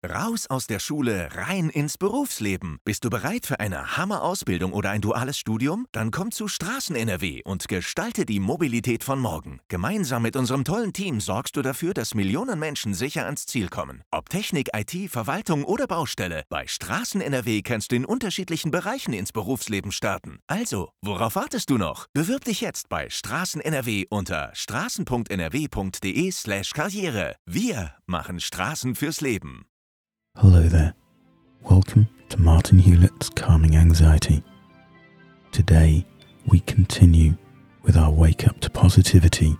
Raus aus der Schule, rein ins Berufsleben. Bist du bereit für eine Hammer-Ausbildung oder ein duales Studium? Dann komm zu Straßen NRW und gestalte die Mobilität von morgen. Gemeinsam mit unserem tollen Team sorgst du dafür, dass Millionen Menschen sicher ans Ziel kommen. Ob Technik, IT, Verwaltung oder Baustelle, bei Straßen NRW kannst du in unterschiedlichen Bereichen ins Berufsleben starten. Also, worauf wartest du noch? Bewirb dich jetzt bei Straßen NRW unter straßen.nrw.de/Karriere. Wir machen Straßen fürs Leben. Hello there. Welcome to Martin Hewlett's Calming Anxiety. Today, we continue with our Wake Up to Positivity.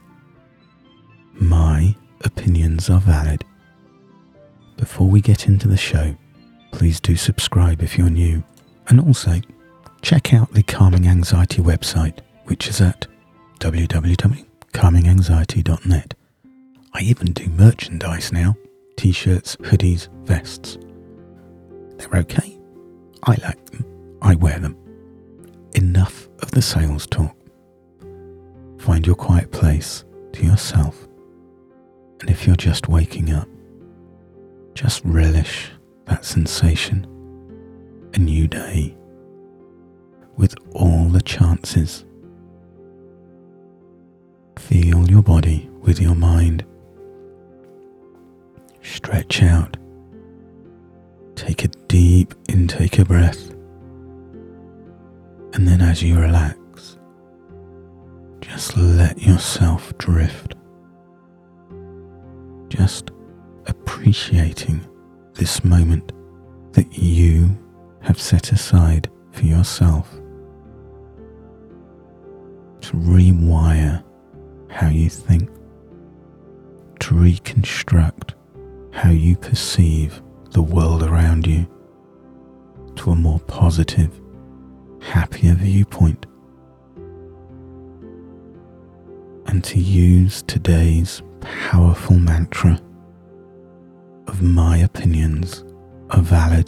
My opinions are valid. Before we get into the show, please do subscribe if you're new, and also check out the Calming Anxiety website, which is at www.calminganxiety.net. I even do merchandise now. T-shirts, hoodies, vests. They're okay. I like them. I wear them. Enough of the sales talk. Find your quiet place to yourself. And if you're just waking up, just relish that sensation. A new day with all the chances. Feel your body with your mind. Stretch out. Take a deep intake of breath. And then as you relax, just let yourself drift. Just appreciating this moment that you have set aside for yourself. To rewire how you think. To reconstruct how you perceive the world around you to a more positive, happier viewpoint, and to use today's powerful mantra of my opinions are valid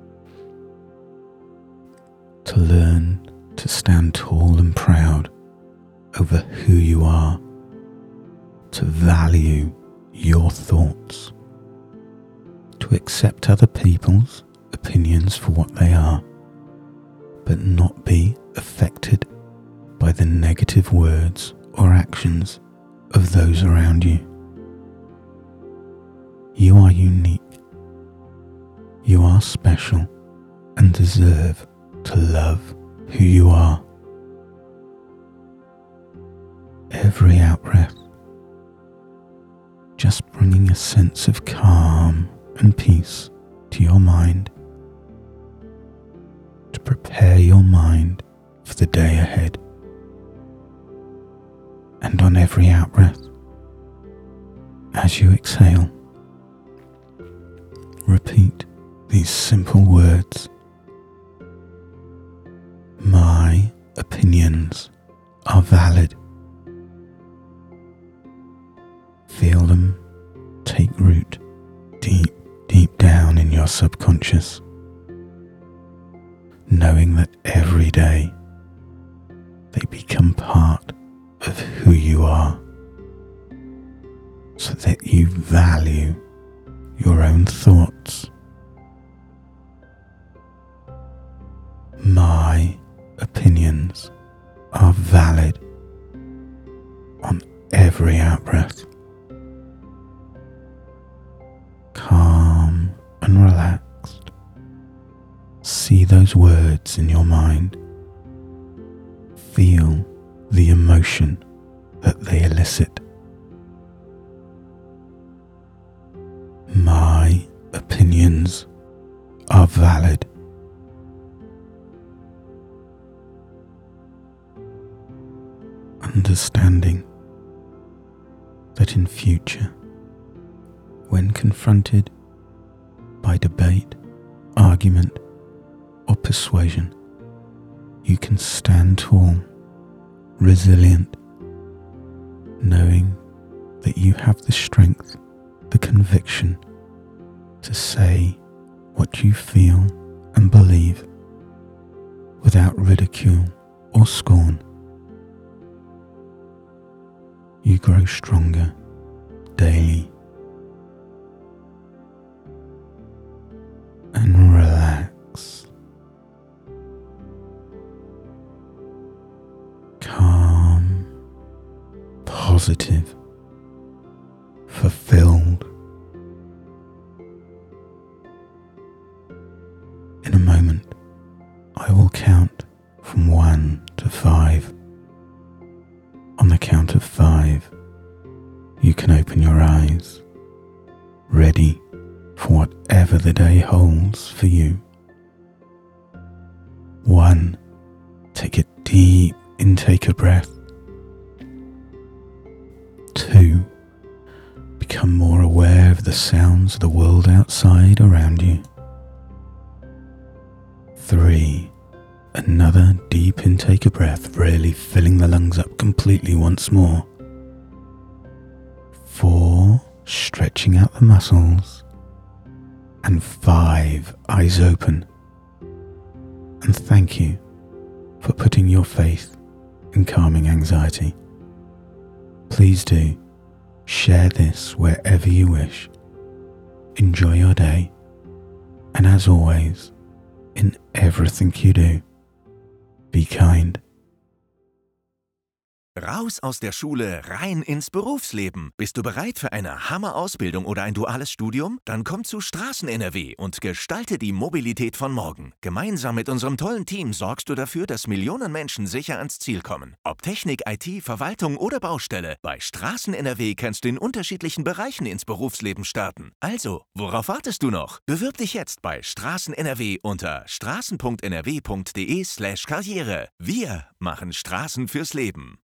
to learn to stand tall and proud over who you are, to value your thoughts, to accept other people's opinions for what they are, but not be affected by the negative words or actions of those around you. You are unique. You are special and deserve to love who you are. Every out-breath, just bringing a sense of calm and peace to your mind, to prepare your mind for the day ahead. And on every out-breath, as you exhale, repeat these simple words. My opinions are valid. Feel them take root deep down in your subconscious, knowing that every day they become part of who you are, so that you value your own thoughts. My opinions are valid on every out-breath. Calm and relaxed. See those words in your mind. Feel the emotion that they elicit. My opinions are valid. Understanding that in future, when confronted by debate, argument, or persuasion, you can stand tall, resilient, knowing that you have the strength, the conviction to say what you feel and believe without ridicule or scorn. You grow stronger daily. positive, fulfilled. In a moment, I will count from 1 to 5. On the count of 5, you can open your eyes, ready for whatever the day holds for you. 1. Take a deep intake of breath. 2. Become more aware of the sounds of the world outside around you. 3. Another deep intake of breath, really filling the lungs up completely once more. 4. Stretching out the muscles. And 5. Eyes open. And thank you for putting your faith in calming anxiety. Please do share this wherever you wish. Enjoy your day, and as always, in everything you do, be kind. Raus aus der Schule, rein ins Berufsleben. Bist du bereit für eine Hammer-Ausbildung oder ein duales Studium? Dann komm zu Straßen.NRW und gestalte die Mobilität von morgen. Gemeinsam mit unserem tollen Team sorgst du dafür, dass Millionen Menschen sicher ans Ziel kommen. Ob Technik, IT, Verwaltung oder Baustelle, bei Straßen.NRW kannst du in unterschiedlichen Bereichen ins Berufsleben starten. Also, worauf wartest du noch? Bewirb dich jetzt bei Straßen.NRW unter straßen.nrw.de/karriere. Wir machen Straßen fürs Leben.